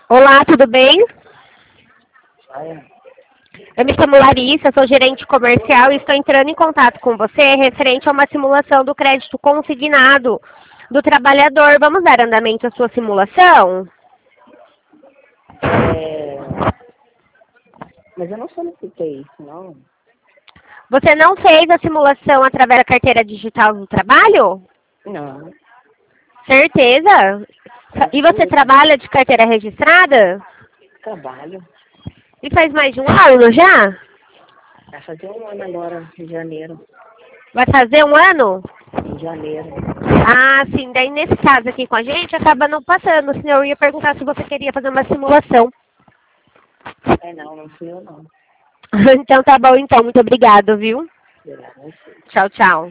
Olá, tudo bem? Ah, Eu me chamo Larissa, sou gerente comercial e estou entrando em contato com você referente a uma simulação do crédito consignado do trabalhador. Vamos dar andamento à sua simulação? mas eu não solicitei isso, não. Você não fez a simulação através da carteira digital do trabalho? Não, Certeza? E você trabalha de carteira registrada? trabalho. E faz mais de um ano já? Vai fazer um ano agora, em janeiro. Vai fazer um ano? Em janeiro. Ah, sim. Daí nesse caso aqui com a gente acaba não passando. Senão eu ia perguntar se você queria fazer uma simulação. Não fui eu não. Então tá bom então. Muito obrigado, viu? Obrigada, não sei. Tchau, tchau.